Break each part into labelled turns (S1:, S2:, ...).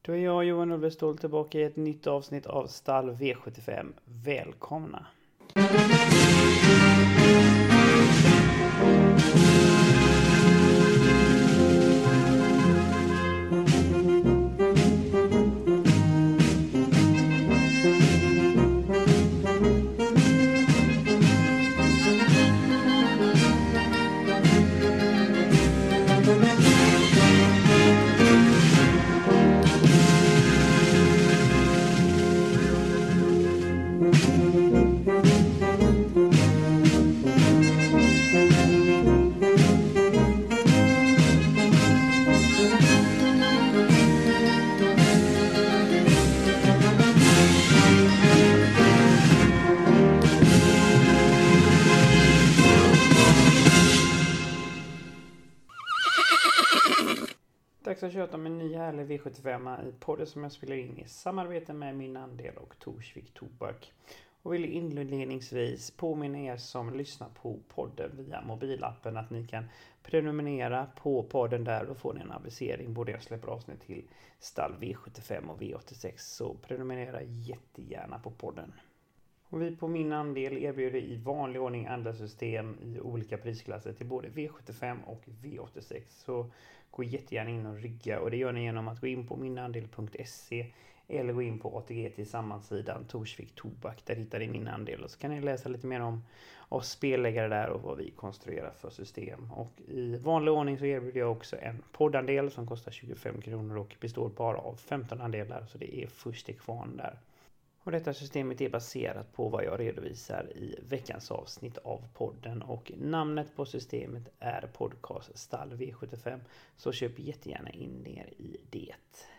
S1: Då är jag, Johan Ulvestål, tillbaka i ett nytt avsnitt av Stall V75. Välkomna! Dags att köta med en ny härlig V75 i podden som jag spelar in i samarbete med Min Andel och Torsvik Tobak. Och vill inledningsvis påminna er som lyssnar på podden via mobilappen att ni kan prenumerera på podden där och få en avisering både jag släpper avsnitt till Stall V75 och V86, så prenumerera jättegärna på podden. Och vi på Min Andel erbjuder i vanlig ordning andelssystem i olika prisklasser till både V75 och V86. Så gå jättegärna in och rygga, och det gör ni genom att gå in på minandel.se eller gå in på ATG tillsammans-sidan Torsvik Tobak. Där hittar ni Min Andel och så kan ni läsa lite mer om oss spelläggare där och vad vi konstruerar för system. Och i vanlig ordning så erbjuder jag också en poddandel som kostar 25 kronor och består bara av 15 andelar, så det är först till kvarn där. Och detta systemet är baserat på vad jag redovisar i veckans avsnitt av podden, och namnet på systemet är podcast Stall V75, så köp jättegärna in ner i det.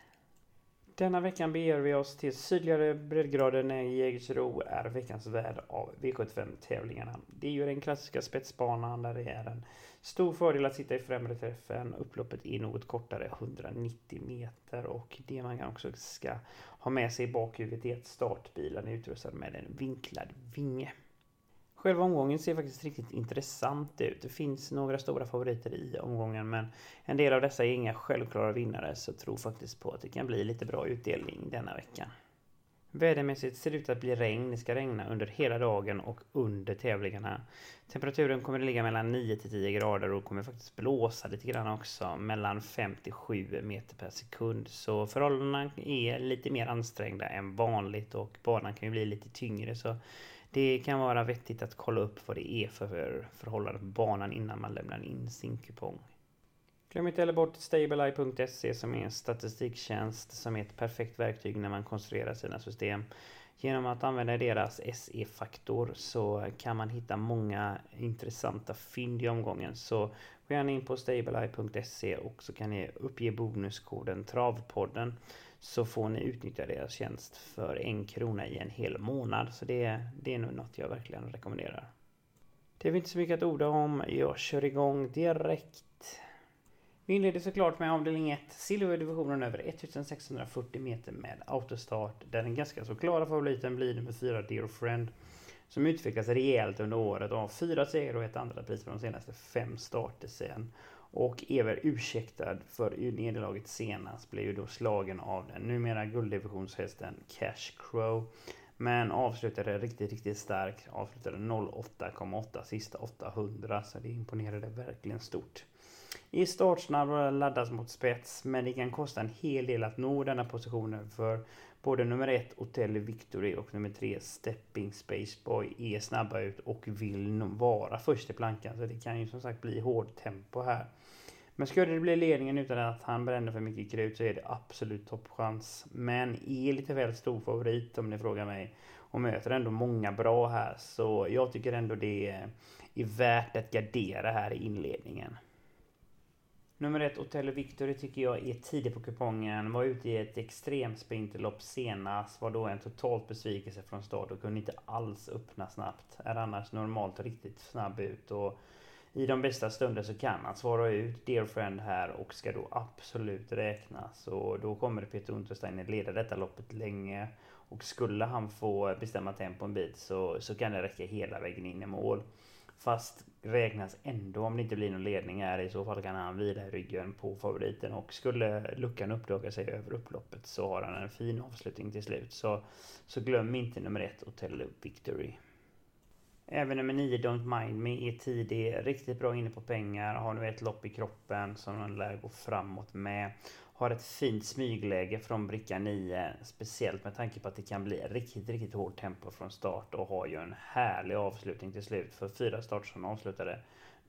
S1: Denna veckan beger vi oss till sydligare breddgrader när Jägersro är veckans värd av V75-tävlingarna. Det är ju den klassiska spetsbanan där det är en stor fördel att sitta i främre träffen. Upploppet är något kortare, 190 meter, och det man också ska ha med sig i bakhuvudet är att startbilen är utrustad med en vinklad vinge. Själva omgången ser faktiskt riktigt intressant ut. Det finns några stora favoriter i omgången, men en del av dessa är inga självklara vinnare, så tror faktiskt på att det kan bli lite bra utdelning denna veckan. Vädermässigt ser det ut att bli regn. Det ska regna under hela dagen och under tävlingarna. Temperaturen kommer att ligga mellan 9-10 grader och kommer faktiskt blåsa lite grann också, mellan 5-7 meter per sekund. Så förhållandena är lite mer ansträngda än vanligt och banan kan ju bli lite tyngre, så det kan vara vettigt att kolla upp vad det är för förhållande på banan innan man lämnar in sin kupong. Glöm inte heller bort Stableye.se som är en statistiktjänst som är ett perfekt verktyg när man konstruerar sina system. Genom att använda deras SE-faktor så kan man hitta många intressanta fynd i omgången. Så gå gärna in på Stableye.se och så kan ni uppge bonuskoden TRAVPODDEN, så får ni utnyttja deras tjänst för 1 krona i en hel månad. Så det är nog något jag verkligen rekommenderar. Det är inte så mycket att orda om. Jag kör igång direkt. Vi inleder såklart med avdelning 1, silverdivisionen över 1640 meter med autostart, där den ganska så klara favoriten blir nummer 4 Dear Friend, som utvecklas rejält under året och har 4 segrar och ett andra pris för de senaste 5 starter sen. Och är väl ursäktad för nederlaget senast, blev ju då slagen av den numera gulddivisionshästen Cash Crow. Men avslutade riktigt starkt, avslutade 08,8 sista 800, så det imponerade verkligen stort. I startsnabb laddas mot spets, men det kan kosta en hel del att nå denna positionen, för både nummer 1 Hotel Victory och nummer 3 Stepping Space Boy är snabba ut och vill nog vara först i plankan, så det kan ju som sagt bli hård tempo här. Men skulle det bli ledningen utan att han bränner för mycket krut så är det absolut toppchans, men är lite väl stor favorit om ni frågar mig, och möter ändå många bra här, så jag tycker ändå det är värt att gardera här i inledningen. Nummer 1 Hotel Victory tycker jag är tidig på kupongen, var ute i ett extremt sprinterlopp senast, var då en totalt besvikelse från start och kunde inte alls öppna snabbt. Är annars normalt riktigt snabb ut, och i de bästa stunder så kan han svara ut Dear Friend här och ska då absolut räknas. Och då kommer Peter Untersteiner leda detta loppet länge, och skulle han få bestämma tempo en bit så kan det räcka hela vägen in i mål. Fast räknas ändå om det inte blir någon ledning här. I så fall kan han vila i ryggen på favoriten. Och skulle luckan uppdaga sig över upploppet så har han en fin avslutning till slut. Så glöm inte nummer 1 Hotel Victory. Även nummer 9 Don't Mind Me är tidig, riktigt bra inne på pengar, har nu ett lopp i kroppen som han lär gå framåt med. Har ett fint smygläge från bricka 9, speciellt med tanke på att det kan bli riktigt hårt tempo från start och har ju en härlig avslutning till slut. För 4 starter som avslutade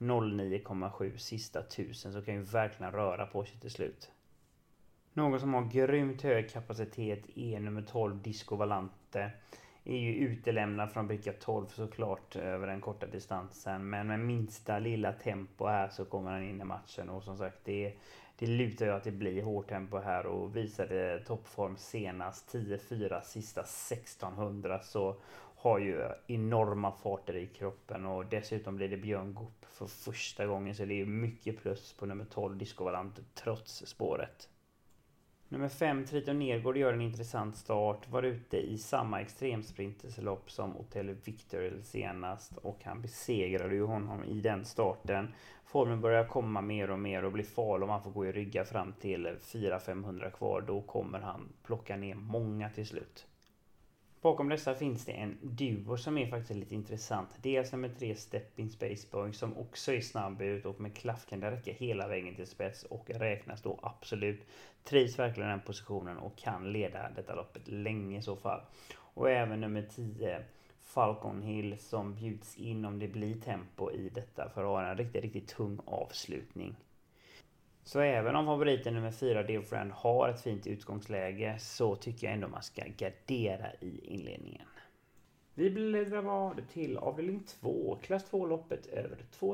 S1: 09,7 sista 1000 så kan ju verkligen röra på sig till slut. Någon som har grymt hög kapacitet är nummer 12 Disco Valante. Är ju utelämnad från bricka 12 såklart över den korta distansen. Men med minsta lilla tempo här så kommer han in i matchen. Och som sagt det lutar ju att det blir hårt tempo här. Och visade toppform senast 10-4 sista 1600 så har ju enorma farter i kroppen. Och dessutom blir det Björn Goop för första gången. Så det är mycket plus på nummer 12 Disco Valante trots spåret. Nummer 5, Triton Nergård gör en intressant start. Var ute i samma extremsprinterslopp som Hotel Victor senast. Och han besegrade ju honom i den starten. Formen börjar komma mer och mer och blir farlig om han får gå i rygga fram till 400-500 kvar. Då kommer han plocka ner många till slut. Bakom dessa finns det en duo som är faktiskt lite intressant. Dels nummer 3 Stepping Spaceboy som också är snabb ut och med klaff kan det räcka hela vägen till spets och räknas då absolut. Trivs verkligen den positionen och kan leda detta loppet länge i så fall. Och även nummer 10 Falcon Hill som bjuds in om det blir tempo i detta för att ha en riktigt tung avslutning. Så även om favoriten nummer 4 Dear Friend har ett fint utgångsläge så tycker jag ändå man ska gardera i inledningen. Vi bläddrar till avdelning 2, klass 2-loppet över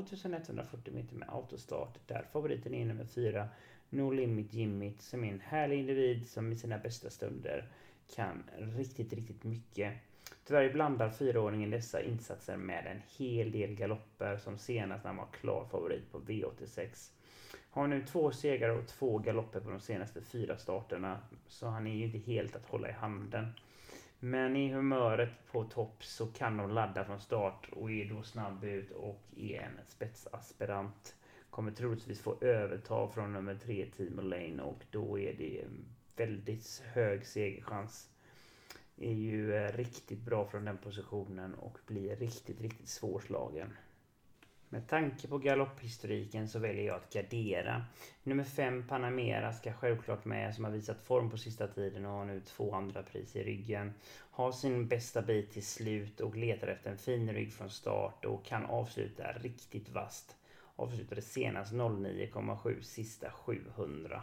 S1: 2140 meter med autostart. Där favoriten är nummer 4 No Limit Jimmy som är en härlig individ som i sina bästa stunder kan riktigt mycket. Tyvärr blandar 4-åringen dessa insatser med en hel del galopper som senast när han var klar favorit på V86. Har nu 2 segrar och 2 galopper på de senaste 4 starterna. Så han är ju inte helt att hålla i handen. Men i humöret på topp så kan de ladda från start och är då snabb ut och är en spetsaspirant. Kommer troligtvis få övertag från nummer 3 Team Lane och då är det väldigt hög segerchans. Är ju riktigt bra från den positionen och blir riktigt svårslagen. Med tanke på galopphistoriken så väljer jag att gardera. Nummer 5 Panamera ska självklart med som har visat form på sista tiden och har nu 2 andra pris i ryggen. Har sin bästa bit till slut och letar efter en fin rygg från start och kan avsluta riktigt vast. Avslutade senast 09,7 sista 700.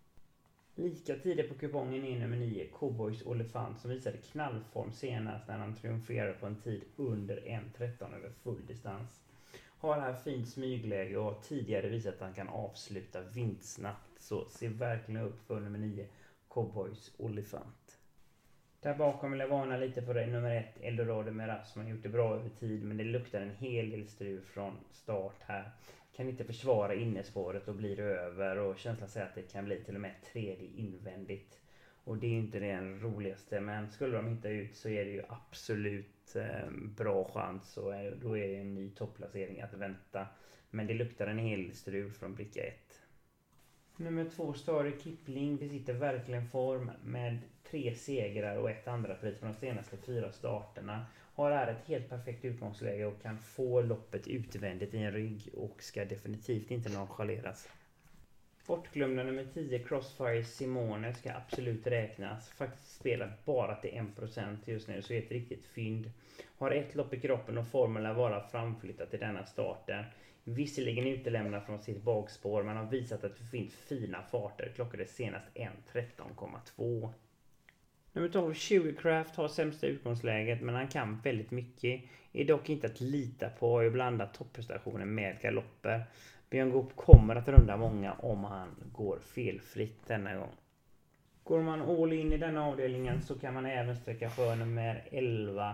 S1: Lika tidigt på kupongen är nummer 9 Cowboys Olifant som visade knallform senast när han triumferade på en tid under 1.13 över full distans. Har här fint smygläge och har tidigare visat att han kan avsluta vindsnabbt. Så se verkligen upp för nummer 9 Cowboys Olifant. Där bakom vill jag varna lite på det nummer 1 Eldorado Miraz som har gjort det bra över tid. Men det luktar en hel del strul från start här. Kan inte försvara innespåret och blir över. Och känslan säger att det kan bli till och med 3D invändigt. Och det är inte den roligaste. Men skulle de hitta ut så är det ju absolut bra chans. Och då är det en ny topplacering att vänta. Men det luktar en hel strul från bricka 1. Nummer 2 Stare Kipling besitter verkligen form med 3 segrar och 1 andra pris på de senaste 4 starterna. Har här ett helt perfekt utgångsläge och kan få loppet utvändigt i en rygg och ska definitivt inte nonchaleras. Bortglömda nummer 10 Crossfire Simone ska absolut räknas. Faktiskt spelar bara till 1% just nu så är ett riktigt fynd. Har 1 lopp i kroppen och formen lär vara framflyttat till denna starten. Visserligen utelämnad från sitt bakspår men har visat att det finns fina farter. Klockade senast 1.13,2. Nummer 12 Sugarcraft har sämsta utgångsläget men han kan väldigt mycket. Är dock inte att lita på att blanda topprestationer med galopper. Björn Goop kommer att runda många om han går felfritt denna gång. Går man all in i denna avdelningen så kan man även sträcka för nummer 11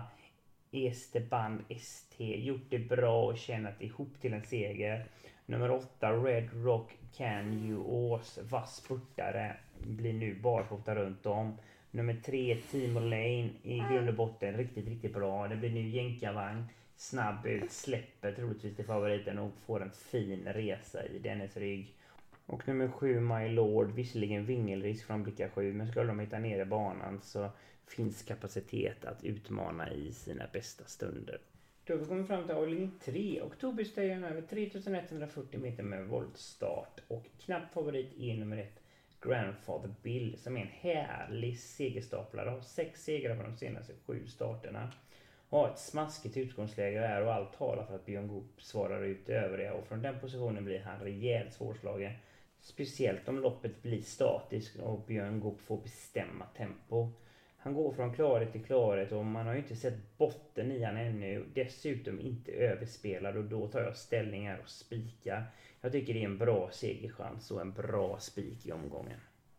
S1: Esteban ST. Gjort det bra och tjänat ihop till en seger. Nummer 8 Red Rock Can You Ås. Vass spurtare blir nu barfota runt om. Nummer 3 Team Lane i grund och botten riktigt bra. Det blir nu jänkarvagn. snabb ut, släpper troligtvis till favoriten och får en fin resa i dennes rygg. Och nummer 7 My Lord, visserligen vingelrisk från blicka 7, men skulle de hitta ner i banan så finns kapacitet att utmana i sina bästa stunder. Då har vi kommit fram till avdelning 3. Oktoberstejen över 3140 meter med voltstart. Och knapp favorit är nummer 1 Grandfather Bill, som är en härlig segerstaplare. Har 6 segrar på de senaste 7 starterna. Har ett smaskigt utgångsläge här och allt talar för att Björn Goop svarar ut övriga. Och från den positionen blir han rejält svårslagen. Speciellt om loppet blir statiskt och Björn Goop får bestämma tempo. Han går från klarhet till klarhet och man har ju inte sett botten i han ännu. Dessutom inte överspelad och då tar jag ställning här och spikar. Jag tycker det är en bra segerchans och en bra spik i omgången.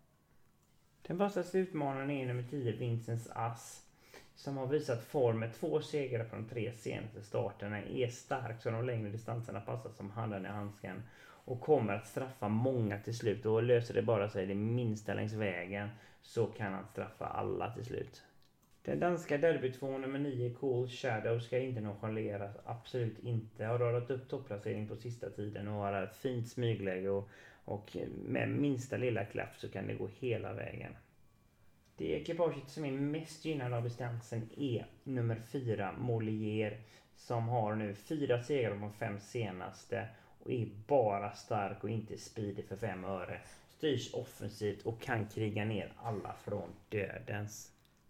S1: Den vassaste utmanaren är nummer 10 Vincents Ass, som har visat form med 2 segrar från de 3 senaste starterna. Är stark så de längre distanserna passar som handen i handsken. Och kommer att straffa många till slut. Och löser det bara sig det minsta längs vägen så kan han straffa alla till slut. Den danska derbytvån nummer 9 Cool Shadow ska inte nonchaleras. Absolut inte. Har radat upp topplacering på sista tiden och har ett fint smygläge. Och med minsta lilla klaff så kan det gå hela vägen. Det ekipaget som är mest gynnad av distansen är nummer 4 Molière, som har nu 4 segrar på de 5 senaste och är bara stark och inte speedig för 5 öre. Styrs offensivt och kan kriga ner alla från dödens.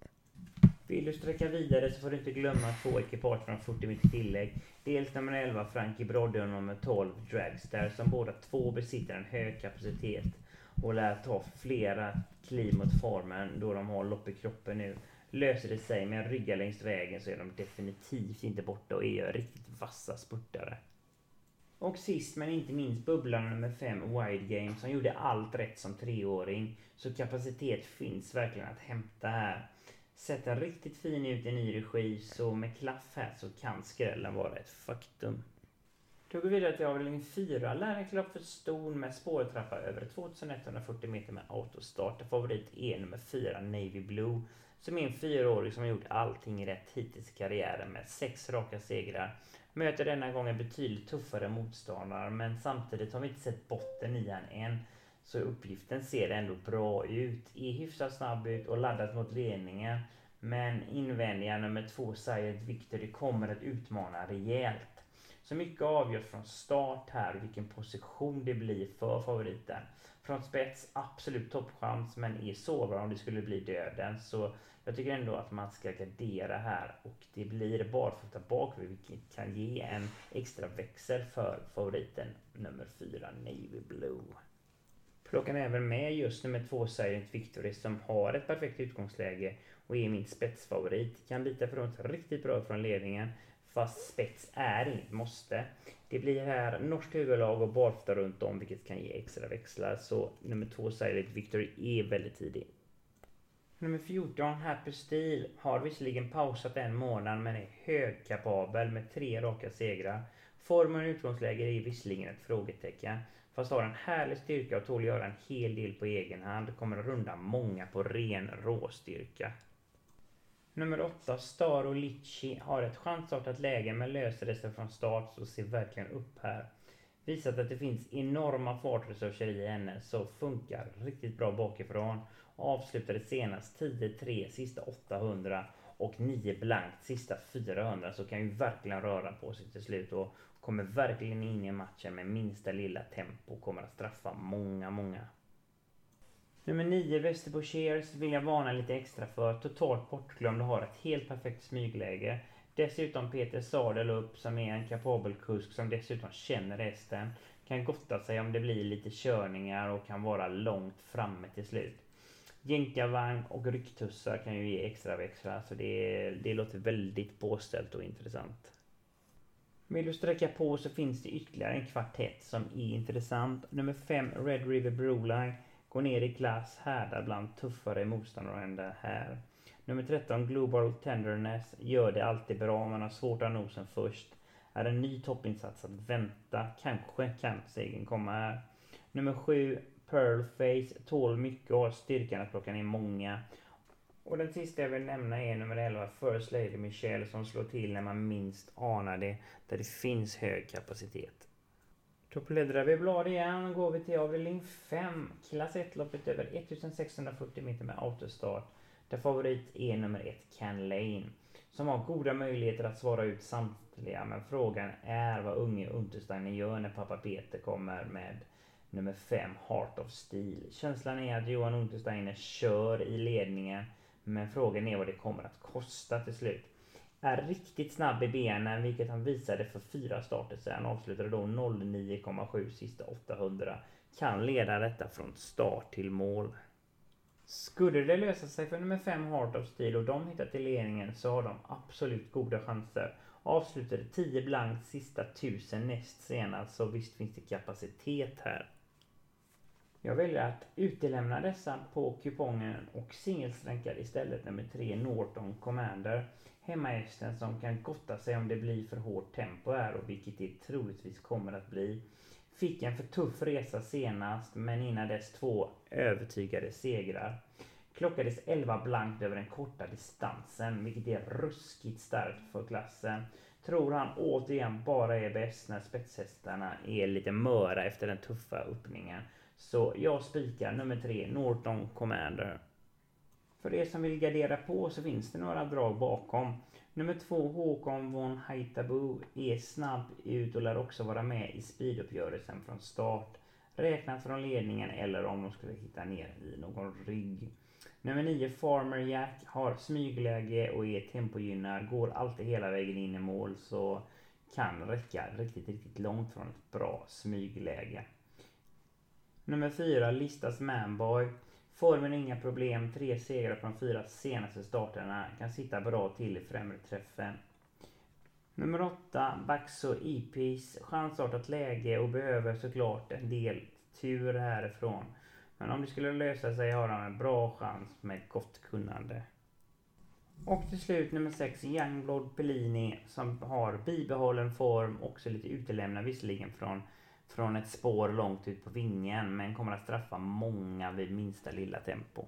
S1: Vill du sträcka vidare så får du inte glömma 2 ekipage från 40 meter tillägg. Dels nummer 11 Frankie Brodde och nummer 12 Dragster, som båda 2 besitter en hög kapacitet och lär ta flera kliv mot formen då de har lopp i kroppen nu. Löser det sig med en rygga längs vägen så är de definitivt inte borta och är riktigt vassa spurtare. Och sist men inte minst bubblan nummer 5 Wide Game, som gjorde allt rätt som 3-åring. Så kapacitet finns verkligen att hämta här. Sätter riktigt fin ut i ny regi, så med klaff här så kan skrällen vara ett faktum. Då går vi vidare till avdelning 4. Lärlingslopp för ston med spårtrappa över 2140 meter med autostart. Favorit är nummer 4 Navy Blue, som är en 4-åring som har gjort allting rätt hittills i karriären med 6 raka segrar. Möter denna gång en betydligt tuffare motståndare, men samtidigt har vi inte sett botten i han än. Så uppgiften ser ändå bra ut. Är hyfsat snabb ut och laddat mot ledningen. Men invändiga nummer 2 Silent Victory kommer att utmana rejält. Så mycket avgörs från start här vilken position det blir för favoriten. Från spets absolut toppchans, men är sårbar om det skulle bli döden. Så jag tycker ändå att man ska gardera här och det blir barfota bakvid, vilket kan ge en extra växel för favoriten nummer 4 Navy Blue. Plockar även med just nummer 2 Silent Victory, som har ett perfekt utgångsläge och är min spetsfavorit. Kan bita från riktigt bra från ledningen, fast spets är inget måste. Det blir här norskt huvudlag och barfota runt om, vilket kan ge extra växlar. Så nummer 2 Silent Victory är väldigt tidig. Nummer 14 Happy Steel har visserligen pausat en månad, men är högkapabel med 3 raka segrar. Formen och utgångsläge är visserligen ett frågetecken, fast har en härlig styrka och tål göra en hel del på egen hand. Kommer att runda många på ren råstyrka. Nummer 8 Star och Litchi har ett chansartat läge, men löser det sig från start, så ser verkligen upp här. Visat att det finns enorma fartresurser i henne, så funkar riktigt bra bakifrån. Avslutade senast 10-3 sista 800 och 9 blankt sista 400, så kan ju verkligen röra på sig till slut och kommer verkligen in i matchen med minsta lilla tempo, kommer att straffa många. Nummer 9 Västerbo Cheers vill jag varna lite extra för. Totalt bortglömd och har ett helt perfekt smygläge. Dessutom Peter Sadel upp, som är en kapabel kusk som dessutom känner hästen. Kan gotta sig om det blir lite körningar och kan vara långt framme till slut. Jänkarvagn och rycktussar kan ju ge extra växlar, så det låter väldigt påställt och intressant. Vill du sträcka på så finns det ytterligare en kvartett som är intressant. Nummer 5 Red River Broline går ner i klass, härdar bland tuffare motståndare än det här. Nummer 13 Global Tenderness gör det alltid bra, men har svårt att nå sen först. Är en ny toppinsats att vänta, kanske kan segern komma här. Nummer 7 Pearl Face tål mycket och har styrkan att plocka ner många. Och den sista jag vill nämna är nummer 11, First Lady Michelle, som slår till när man minst anar det, där det finns hög kapacitet. Då bläddrar vi blad igen och går vi till avdelning 5, klass 1-loppet över 1640 meter med autostart, där favorit är nummer 1, Can Lane, som har goda möjligheter att svara ut samtliga, men frågan är vad unge Untersteiner gör när pappa Peter kommer med nummer 5, Heart of Steel. Känslan är att Johan Untersteiner kör i ledningen, men frågan är vad det kommer att kosta till slut. Är riktigt snabb i benen, vilket han visade för 4 starter sedan. Avslutade då 09,7 sista 800. Kan leda detta från start till mål. Skulle det lösa sig för nummer 5, Heart of Steel, och de hittar till ledningen, så har de absolut goda chanser. Avslutade 10 blankt sista 1000 näst senast, så visst finns det kapacitet här. Jag väljer att utelämna dessa på kupongen och singelsränkar istället nummer 3, Norton Commander. Hemmahästen som kan gotta sig om det blir för hårt tempo här, och vilket det troligtvis kommer att bli. Fick en för tuff resa senast, men innan dess 2 övertygade segrar. Klockades 11 blankt över den korta distansen, vilket är ruskigt starkt för klassen. Tror han återigen bara är bäst när spetshästarna är lite möra efter den tuffa öppningen. Så jag spikar nummer 3, Norton Commander. För er som vill gardera på så finns det några drag bakom. Nummer 2, Håkon von Haitabu, är snabb ut och lär också vara med i speeduppgörelsen från start. Räknas från ledningen eller om de skulle hitta ner i någon rygg. Nummer 9, Farmer Jack, har smygläge och är tempogynnad. Går alltid hela vägen in i mål, så kan räcka riktigt långt från ett bra smygläge. Nummer 4, Listas Manboy. Formen inga problem, 3 segrar på de 4 senaste starterna, kan sitta bra till i främre träffen. Nummer 8, Baxo Epis, chansartat läge och behöver såklart en del tur härifrån. Men om det skulle lösa sig har han en bra chans med gott kunnande. Och till slut nummer 6, Youngblood Pellini, som har bibehållen form, också lite utelämnad visserligen från ett spår långt ut på vingen, men kommer att straffa många vid minsta lilla tempo.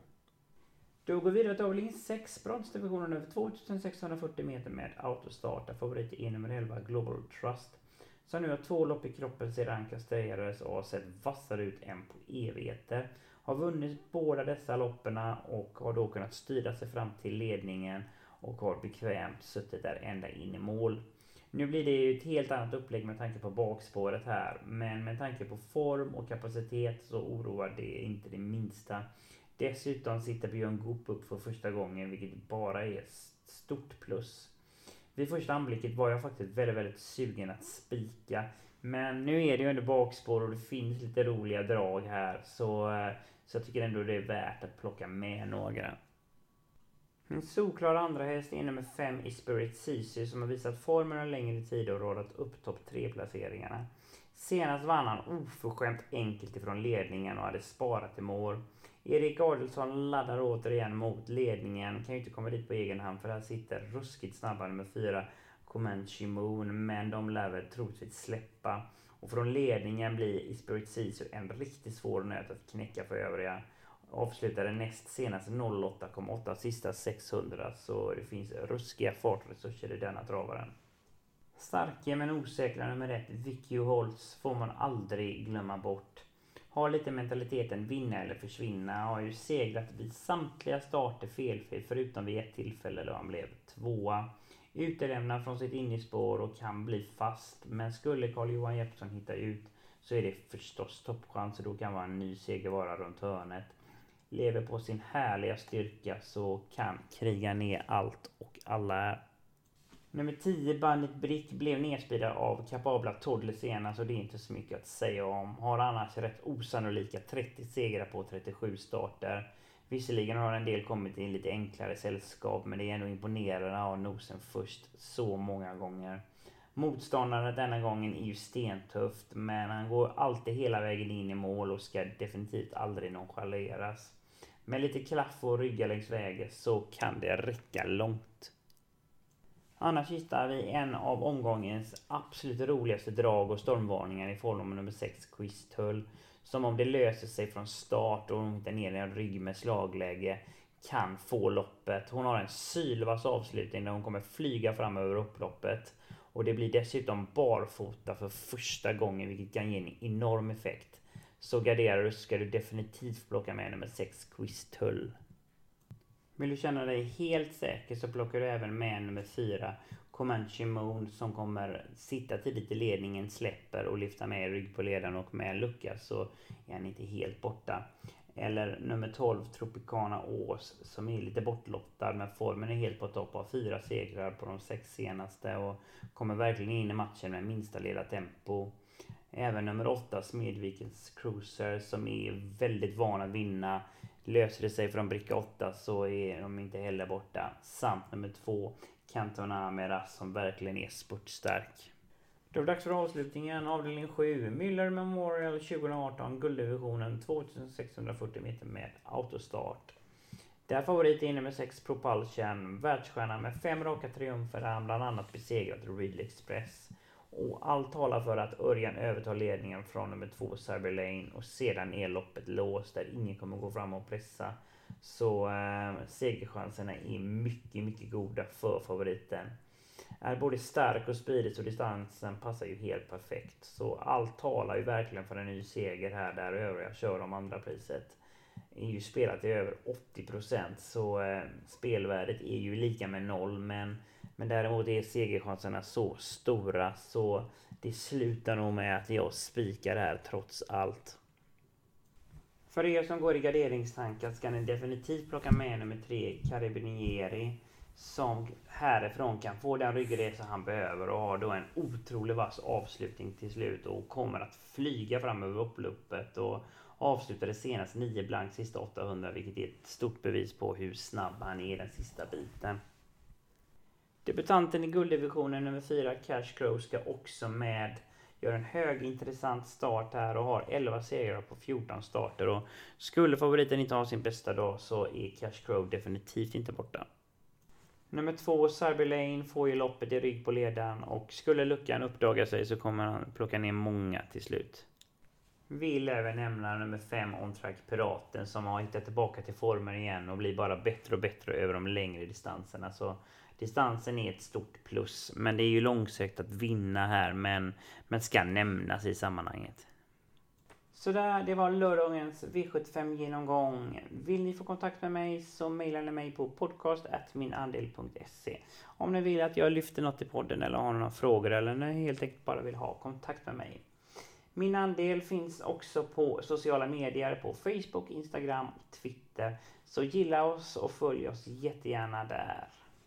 S1: Då går vi vidare till avdelning 6, bronsdivisionen över 2640 meter med autostart, där favorit är nummer 11, Global Trust, som nu har 2 lopp i kroppen sedan han kastrerades och har sett vassare ut än på evigheter. Har vunnit båda dessa lopperna och har då kunnat styra sig fram till ledningen och har bekvämt suttit där ända in i mål. Nu blir det ju ett helt annat upplägg med tanke på bakspåret här, men med tanke på form och kapacitet så oroar det inte det minsta. Dessutom sitter Björn Goop upp för första gången, vilket bara är stort plus. Vid första anblicket var jag faktiskt väldigt sugen att spika, men nu är det ju under bakspår och det finns lite roliga drag här, så jag tycker ändå det är värt att plocka med några. Min solklara andra häst är nummer 5, i Spirit Cici, som har visat formen en längre tid och rådat upp topp 3-placeringarna. Senast vann han oförskämt enkelt ifrån ledningen och hade sparat i mål. Erik Adelsson laddar återigen mot ledningen, kan ju inte komma dit på egen hand för här sitter ruskigt snabba nummer 4, Comanche Moon, men de lär väl troligtvis släppa. Och från ledningen blir i Spirit Cici en riktigt svår nöt att knäcka för övriga. Avslutade näst senast 08,8 sista 600, så det finns ruskiga fartresurser i denna travaren. Starke men osäkra nummer 1, Vicky Holtz, får man aldrig glömma bort. Har lite mentaliteten vinna eller försvinna, har ju segrat vid samtliga starter felfri förutom vid ett tillfälle då han blev 2. Utelämnad från sitt innerspår och kan bli fast, men skulle Carl-Johan Jeppsson hitta ut så är det förstås toppchans, och då kan vara en ny seger vara runt hörnet. Lever på sin härliga styrka, så kan kriga ner allt och alla. Nummer 10, Bandit Brick, blev nedspridad av kapabla Toddler senast, och det är inte så mycket att säga om. Har annars rätt osannolika 30 segrar på 37 starter. Visserligen har en del kommit i lite enklare sällskap, men det är ändå imponerande att ha nosen först så många gånger. Motståndaren denna gången är ju stentufft, men han går alltid hela vägen in i mål och ska definitivt aldrig nonchaleras. Med lite klaff och rygga längs vägen så kan det räcka långt. Annars hittar vi en av omgångens absolut roligaste drag och stormvarningar i form av nummer 6, Quiz Tull, som om det löser sig från start och de hittar ner i en rygg med slagläge kan få loppet. Hon har en sylvass avslutning där hon kommer flyga fram över upploppet. Och det blir dessutom barfota för första gången, vilket kan ge en enorm effekt. Så garderar du, ska du definitivt plocka med nummer 6 Quiztull. Vill du känna dig helt säker så plockar du även med nummer 4 Comanche Moon, som kommer sitta tidigt i ledningen, släpper och lyfta med rygg på ledaren, och med en lucka så är han inte helt borta. Eller nummer 12 Tropicana Ås, som är lite bortlottad, men formen är helt på topp av 4 segrar på de 6 senaste och kommer verkligen in i matchen med minsta lilla tempo. Även nummer 8 Smedvikens Cruiser, som är väldigt van att vinna. Löser det sig från bricka 8 så är de inte heller borta. Samt nummer 2 Cantona Meras, som verkligen är spurtstark. Då är det dags för avslutningen. Avdelning 7 Müller Memorial 2018, gulddivisionen, 2640 meter med autostart. Där favorit är nummer 6 Propulsion, världsstjärna med 5 raka triumfer, där han bland annat besegrat Ridley Express. Och allt talar för att Örjan övertar ledningen från nummer 2 Cyber Lane, och sedan är loppet låst där ingen kommer gå fram och pressa. Så segerchanserna är mycket goda för favoriten. Är både stark och spridig, så distansen passar ju helt perfekt. Så allt talar ju verkligen för en ny seger här, där övriga kör om andra priset. Är ju spelat i över 80%, så spelvärdet är ju lika med 0, men däremot är segerchanserna så stora, så det slutar nog med att jag spikar här trots allt. För er som går i garderingstankar ska ni definitivt plocka med nummer 3 Carabinieri, som härifrån kan få den ryggresa han behöver och har då en otrolig vass avslutning till slut och kommer att flyga fram över upploppet och avslutade senast 9 blank sista 800, vilket är ett stort bevis på hur snabb han är den sista biten. Debutanten i gulddivisionen nummer 4 Cash Crow ska också med. Gör en högintressant start här och har 11 segrar på 14 starter, och skulle favoriten inte ha sin bästa dag så är Cash Crow definitivt inte borta. Nummer 2 Cyber Lane får ju loppet i rygg på ledaren, och skulle luckan uppdaga sig så kommer han plocka ner många till slut. Vill även nämna nummer 5 On Track Piraten, som har hittat tillbaka till formen igen och blir bara bättre och bättre över de längre distanserna. Så distansen är ett stort plus, men det är ju långsökt att vinna här, men ska nämnas i sammanhanget. Så där, det var lördagens V75-genomgång. Vill ni få kontakt med mig så mejlar ni mig på podcast@minandel.se. Om ni vill att jag lyfter något i podden eller har några frågor, eller ni helt enkelt bara vill ha kontakt med mig. Min andel finns också på sociala medier, på Facebook, Instagram och Twitter. Så gilla oss och följ oss jättegärna där.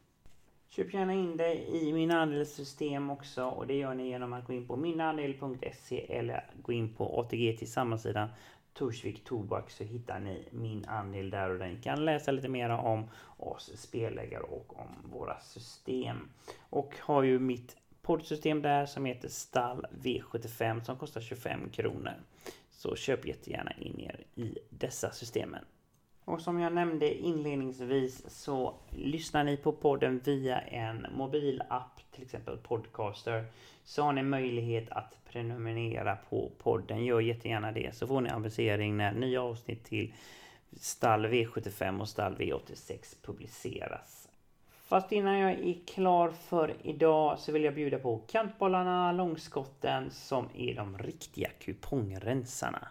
S1: Köp gärna in dig i Min Andel-system också, och det gör ni genom att gå in på minandel.se eller gå in på ATG Tillsammans-sidan Torsvik Tobak, så hittar ni Min Andel där, och ni kan läsa lite mer om oss spelläggare och om våra system. Och har ju mitt poddsystem där som heter Stall V75 som kostar 25 kronor. Så köp jättegärna in er i dessa systemen. Och som jag nämnde inledningsvis så lyssnar ni på podden via en mobilapp, till exempel Podcaster, så har ni möjlighet att prenumerera på podden. Gör jättegärna det, så får ni avisering när nya avsnitt till Stall V75 och Stall V86 publiceras. Fast innan jag är klar för idag så vill jag bjuda på kantbollarna, långskotten, som är de riktiga kupongrensarna.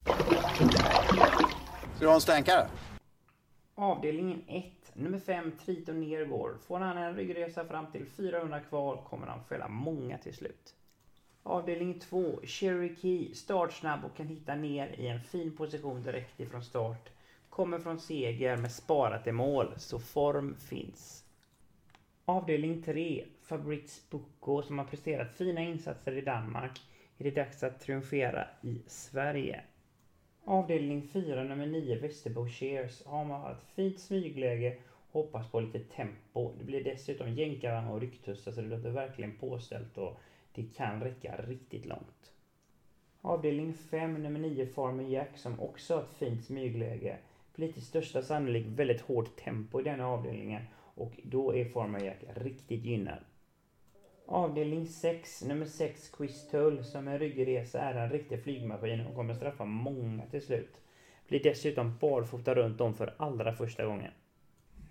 S2: Ska du ha en stänkare?
S1: Avdelningen 1, nummer 5 Triton Nergård. Får han en ryggresa fram till 400 kvar kommer han fälla många till slut. Avdelning 2, Cherokee, startsnabb och kan hitta ner i en fin position direkt ifrån start. Kommer från seger med sparat i mål, så form finns. Avdelning 3, Fabritz Bucco, som har presterat fina insatser i Danmark. Är det dags att triumfera i Sverige. Avdelning 4, nummer 9, Westerbo Shares, har man ett fint smygläge och hoppas på lite tempo. Det blir dessutom jänkarvagn och rycktussar, så det låter verkligen påställt och det kan räcka riktigt långt. Avdelning 5, nummer 9, Farmer Jack, som också har ett fint smygläge. Blir till största sannolik väldigt hårt tempo i denna avdelningen, och då är Farmer Jack riktigt gynnad. Avdelning 6, nummer 6, Quiztull, som en ryggresa är en riktig flygmaskin och kommer straffa många till slut. Blir dessutom barfota runt om för allra första gången.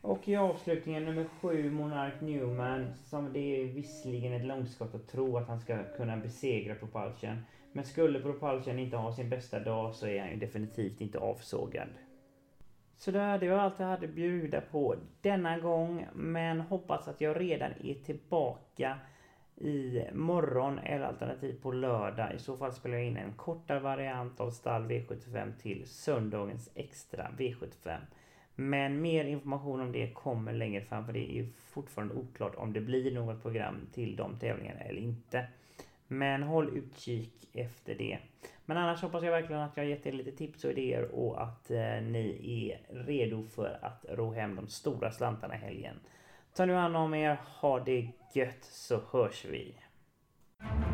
S1: Och i avslutningen nummer 7, Monarch Newman, som det är visserligen ett långskott att tro att han ska kunna besegra Propulsion. Men skulle Propulsion inte ha sin bästa dag så är han ju definitivt inte avsågad. Så det var allt jag hade bjuda på denna gång, men hoppas att jag redan är tillbaka i morgon eller alternativt på lördag. I så fall spelar jag in en kortare variant av stall V75 till söndagens extra V75. Men mer information om det kommer längre fram, för det är ju fortfarande oklart om det blir något program till de tävlingarna eller inte. Men håll utkik efter det. Men annars hoppas jag verkligen att jag gett er lite tips och idéer och att ni är redo för att ro hem de stora slantarna i helgen. Ta nu hand om er, ha det gött, så hörs vi.